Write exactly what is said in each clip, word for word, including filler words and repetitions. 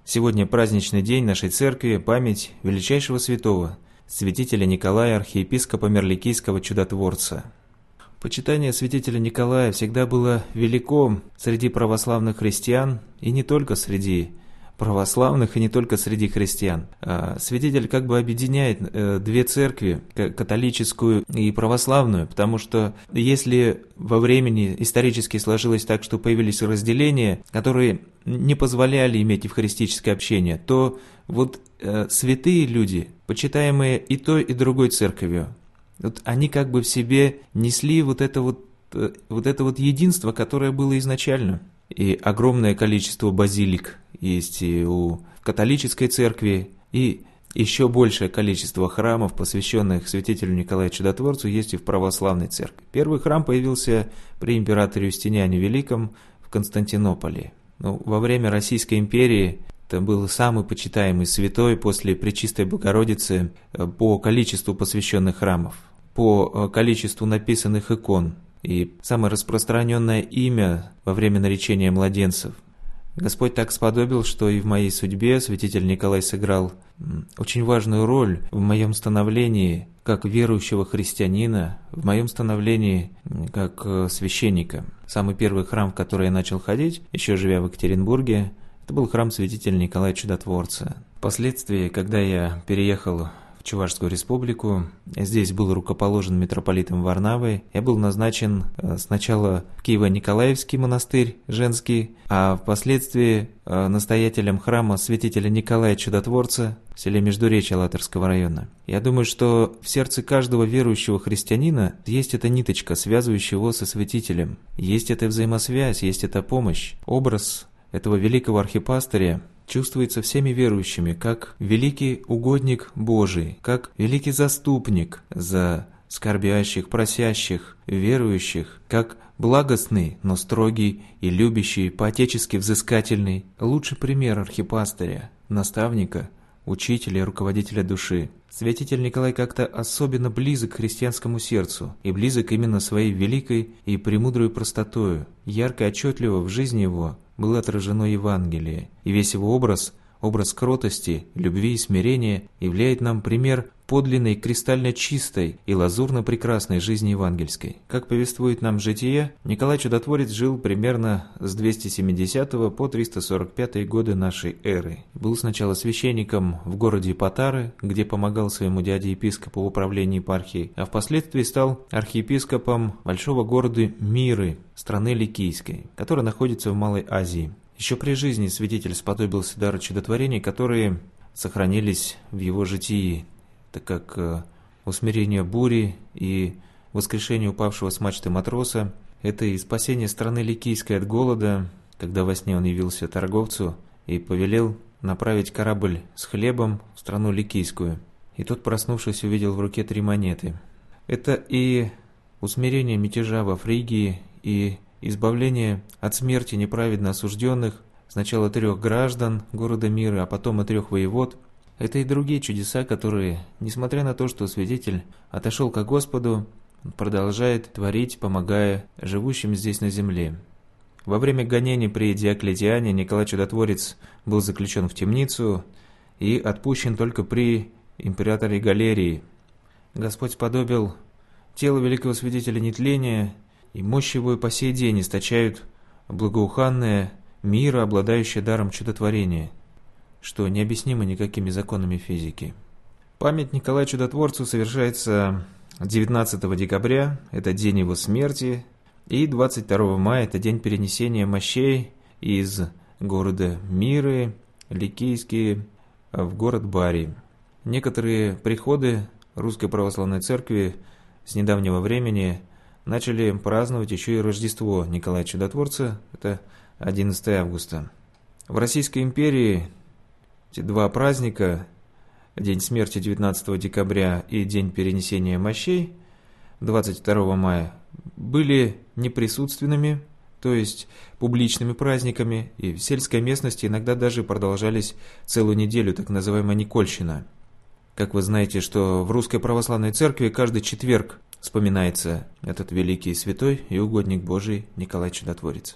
Сегодня праздничный день нашей церкви, память величайшего святого, святителя Николая, архиепископа Мерликийского чудотворца. Почитание святителя Николая всегда было велико среди православных христиан, и не только среди православных, и не только среди христиан. Святитель как бы объединяет две церкви, католическую и православную, потому что если во времени исторически сложилось так, что появились разделения, которые не позволяли иметь евхаристическое общение, то вот святые люди, почитаемые и той, и другой церковью, вот они как бы в себе несли вот это вот, вот это вот единство, которое было изначально. И огромное количество базилик есть и у католической церкви, и еще большее количество храмов, посвященных святителю Николаю Чудотворцу, есть и в православной церкви. Первый храм появился при императоре Юстиниане Великом в Константинополе. Ну, во время Российской империи это был самый почитаемый святой после Пречистой Богородицы по количеству посвященных храмов, по количеству написанных икон. И самое распространенное имя во время наречения младенцев. Господь так сподобил, что и в моей судьбе святитель Николай сыграл очень важную роль в моем становлении как верующего христианина, в моем становлении как священника. Самый первый храм, в который я начал ходить, еще живя в Екатеринбурге, это был храм святителя Николая Чудотворца. Впоследствии, когда я переехал в Чувашскую республику, здесь был рукоположен митрополитом Варнавой, я был назначен сначала в Киево-Николаевский монастырь женский, а впоследствии настоятелем храма святителя Николая Чудотворца в селе Междуречье Алатырского района. Я думаю, что в сердце каждого верующего христианина есть эта ниточка, связывающая его со святителем. Есть эта взаимосвязь, есть эта помощь. Образ этого великого архипастыря чувствуется всеми верующими, как великий угодник Божий, как великий заступник за скорбящих, просящих, верующих, как благостный, но строгий и любящий, по-отечески взыскательный, лучший пример архипастыря, наставника, учителя и руководителя души. Святитель Николай как-то особенно близок к христианскому сердцу и близок именно своей великой и премудрой простотою. Ярко и отчетливо в жизни его было отражено Евангелие, и весь его образ, образ кротости, любви и смирения, являет нам пример подлинной, кристально чистой и лазурно-прекрасной жизни евангельской. Как повествует нам житие, Николай Чудотворец жил примерно с двести семидесятого по триста сорок пятый годы нашей эры. Был сначала священником в городе Патары, где помогал своему дяде-епископу в управлении епархией, а впоследствии стал архиепископом большого города Миры, страны Ликийской, которая находится в Малой Азии. Еще при жизни святитель сподобился дара чудотворений, которые сохранились в его житии, так как э, усмирение бури и воскрешение упавшего с мачты матроса – это и спасение страны Ликийской от голода, когда во сне он явился торговцу и повелел направить корабль с хлебом в страну Ликийскую. И тот, проснувшись, увидел в руке три монеты. Это и усмирение мятежа во Фригии, и избавление от смерти неправедно осужденных, сначала трех граждан города Мира, а потом и трех воевод. Это и другие чудеса, которые, несмотря на то, что святитель отошел ко Господу, продолжает творить, помогая живущим здесь на земле. Во время гонений при Диоклетиане Николай Чудотворец был заключен в темницу и отпущен только при императоре Галерии. Господь сподобил тело великого святителя нетления, и мощь его и по сей день источают благоуханное мира, обладающее даром чудотворения, что необъяснимо никакими законами физики. Память Николаю Чудотворцу совершается девятнадцатого декабря, это день его смерти, и двадцать второго мая, это день перенесения мощей из города Миры, Ликийские, в город Бари. Некоторые приходы Русской Православной Церкви с недавнего времени начали праздновать еще и Рождество Николая Чудотворца, это одиннадцатого августа. В Российской империи эти два праздника, день смерти девятнадцатого декабря и день перенесения мощей двадцать второго мая, были неприсутственными, то есть публичными праздниками, и в сельской местности иногда даже продолжались целую неделю, так называемая Никольщина. Как вы знаете, что в Русской Православной Церкви каждый четверг вспоминается этот великий святой и угодник Божий Николай Чудотворец.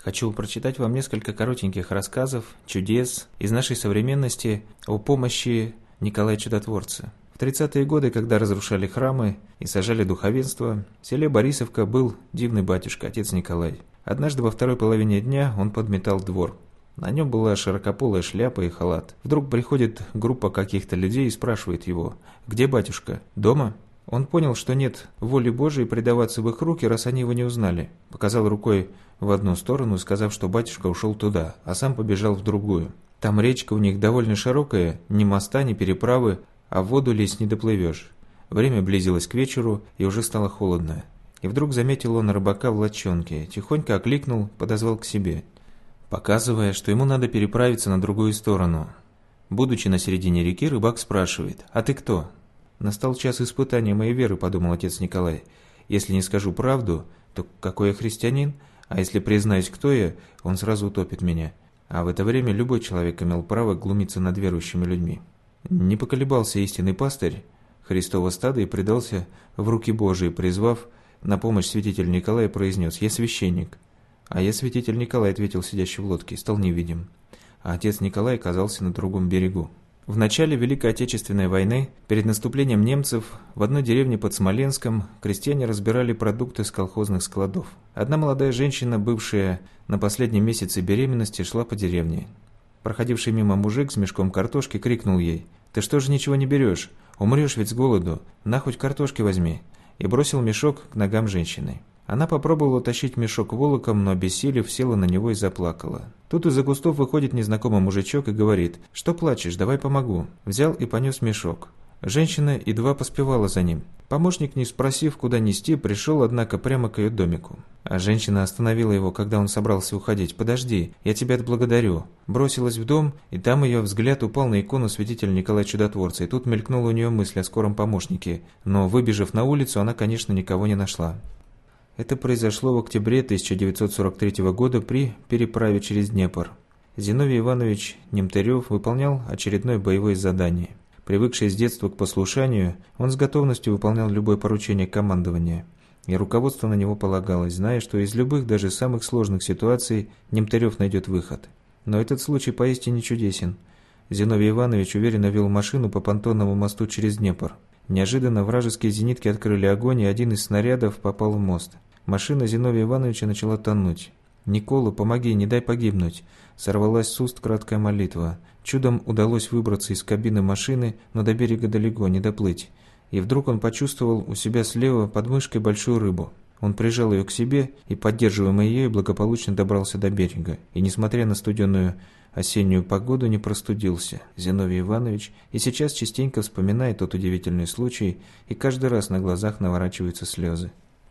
Хочу прочитать вам несколько коротеньких рассказов, чудес из нашей современности о помощи Николая Чудотворца. В тридцатые годы, когда разрушали храмы и сажали духовенство, в селе Борисовка был дивный батюшка, отец Николай. Однажды во второй половине дня он подметал двор. На нем была широкополая шляпа и халат. Вдруг приходит группа каких-то людей и спрашивает его: «Где батюшка? Дома?» Он понял, что нет воли Божией предаваться в их руки, раз они его не узнали. Показал рукой в одну сторону, сказав, что батюшка ушел туда, а сам побежал в другую. Там речка у них довольно широкая, ни моста, ни переправы, а в воду лезть не доплывешь. Время близилось к вечеру, и уже стало холодно. И вдруг заметил он рыбака в лодчонке, тихонько окликнул, подозвал к себе, показывая, что ему надо переправиться на другую сторону. Будучи на середине реки, рыбак спрашивает: «А ты кто?» «Настал час испытания моей веры», — подумал отец Николай. «Если не скажу правду, то какой я христианин, а если признаюсь, кто я, он сразу утопит меня». А в это время любой человек имел право глумиться над верующими людьми. Не поколебался истинный пастырь Христова стада и предался в руки Божии, призвав на помощь святителя Николая, произнес: «Я священник». «А я святитель Николай», — ответил сидящий в лодке, стал невидим. А отец Николай оказался на другом берегу. В начале Великой Отечественной войны, перед наступлением немцев, в одной деревне под Смоленском крестьяне разбирали продукты с колхозных складов. Одна молодая женщина, бывшая на последнем месяце беременности, шла по деревне. Проходивший мимо мужик с мешком картошки крикнул ей: «Ты что же ничего не берешь? Умрешь ведь с голоду, на хоть картошки возьми», и бросил мешок к ногам женщины. Она попробовала тащить мешок волоком, но обессилев села на него и заплакала. Тут из-за кустов выходит незнакомый мужичок и говорит: «Что плачешь? Давай помогу». Взял и понес мешок. Женщина едва поспевала за ним. Помощник, не спросив, куда нести, пришел, однако, прямо к ее домику. А женщина остановила его, когда он собрался уходить. «Подожди, я тебя отблагодарю». Бросилась в дом, и там ее взгляд упал на икону святителя Николая Чудотворца, и тут мелькнула у нее мысль о скором помощнике. Но, выбежав на улицу, она, конечно, никого не нашла. Это произошло в октябре тысяча девятьсот сорок третьего года при переправе через Днепр. Зиновий Иванович Немтырев выполнял очередное боевое задание. Привыкший с детства к послушанию, он с готовностью выполнял любое поручение командования, и руководство на него полагалось, зная, что из любых, даже самых сложных ситуаций Немтырев найдет выход. Но этот случай поистине чудесен. Зиновий Иванович уверенно вел машину по понтонному мосту через Днепр. Неожиданно вражеские зенитки открыли огонь, и один из снарядов попал в мост. Машина Зиновия Ивановича начала тонуть. «Никола, помоги, не дай погибнуть!» Сорвалась с уст краткая молитва. Чудом удалось выбраться из кабины машины, но до берега далеко, не доплыть. И вдруг он почувствовал у себя слева под мышкой большую рыбу. Он прижал ее к себе и, поддерживаемый ею, благополучно добрался до берега. И, несмотря на студеную осеннюю погоду, не простудился Зиновий Иванович и сейчас частенько вспоминает тот удивительный случай, и каждый раз на глазах наворачиваются слезы.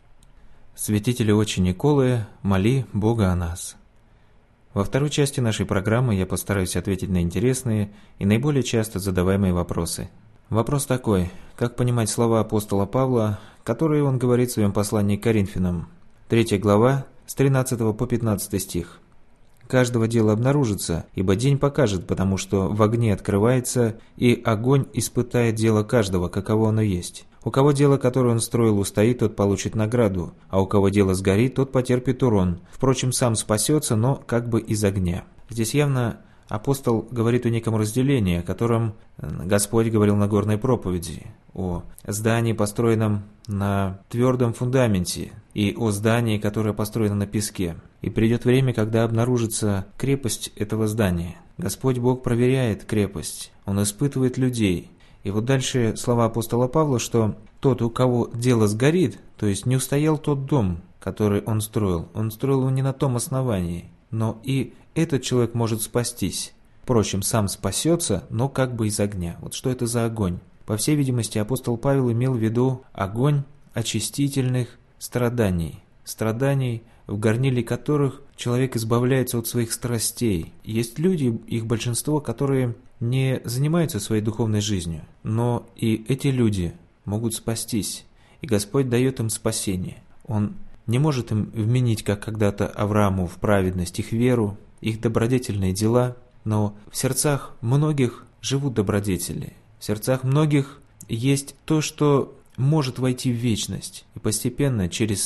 Святителю Отче Николае, моли Бога о нас. Во второй части нашей программы я постараюсь ответить на интересные и наиболее часто задаваемые вопросы. Вопрос такой: как понимать слова апостола Павла, которые он говорит в своем послании к Коринфянам? Третья глава, с тринадцатого по пятнадцатый стих. «Каждого дела обнаружится, ибо день покажет, потому что в огне открывается, и огонь испытает дело каждого, каково оно есть. У кого дело, которое он строил, устоит, тот получит награду, а у кого дело сгорит, тот потерпит урон. Впрочем, сам спасется, но как бы из огня». Здесь явно апостол говорит о неком разделении, о котором Господь говорил на Нагорной проповеди, о здании, построенном на твердом фундаменте, и о здании, которое построено на песке. И придет время, когда обнаружится крепость этого здания. Господь Бог проверяет крепость, Он испытывает людей. И вот дальше слова апостола Павла, что тот, у кого дело сгорит, то есть не устоял тот дом, который он строил, он строил его не на том основании, но и этот человек может спастись. Впрочем, сам спасется, но как бы из огня. Вот что это за огонь? По всей видимости, апостол Павел имел в виду огонь очистительных страданий. Страданий, в горниле которых человек избавляется от своих страстей. Есть люди, их большинство, которые не занимаются своей духовной жизнью, но и эти люди могут спастись, и Господь дает им спасение. Он не может им вменить, как когда-то Аврааму, в праведность их веру, их добродетельные дела, но в сердцах многих живут добродетели, в сердцах многих есть то, что может войти в вечность, и постепенно через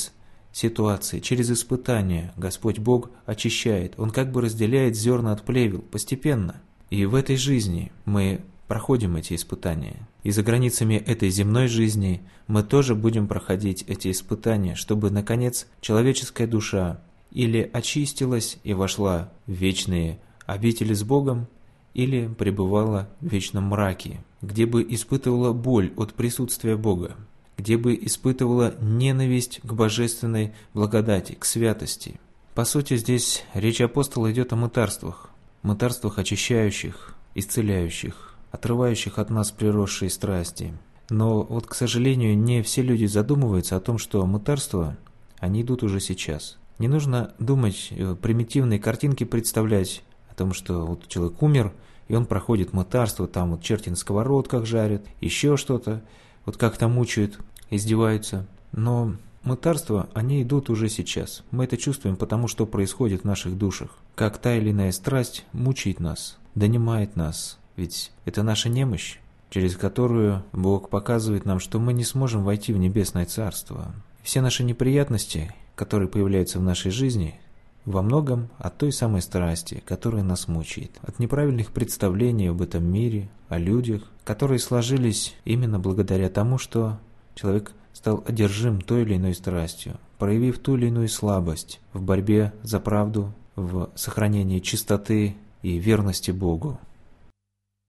ситуации, через испытания Господь Бог очищает. Он как бы разделяет зерна от плевел постепенно. И в этой жизни мы проходим эти испытания. И за границами этой земной жизни мы тоже будем проходить эти испытания, чтобы, наконец, человеческая душа или очистилась и вошла в вечные обители с Богом, или пребывала в вечном мраке, где бы испытывала боль от присутствия Бога, где бы испытывала ненависть к божественной благодати, к святости. По сути, здесь речь апостола идет о мытарствах, мытарствах очищающих, исцеляющих, отрывающих от нас приросшие страсти. Но вот, к сожалению, не все люди задумываются о том, что мытарства, они идут уже сейчас. Не нужно думать, примитивные картинки представлять о том, что вот человек умер, и он проходит мытарство, там вот черти на сковородках жарят, еще что-то, вот как-то мучают, издеваются. Но мытарства, они идут уже сейчас. Мы это чувствуем, потому что происходит в наших душах. Как та или иная страсть мучает нас, донимает нас. Ведь это наша немощь, через которую Бог показывает нам, что мы не сможем войти в небесное царство. Все наши неприятности, которые появляются в нашей жизни, во многом от той самой страсти, которая нас мучает, от неправильных представлений об этом мире, о людях, которые сложились именно благодаря тому, что человек стал одержим той или иной страстью, проявив ту или иную слабость в борьбе за правду, в сохранении чистоты и верности Богу.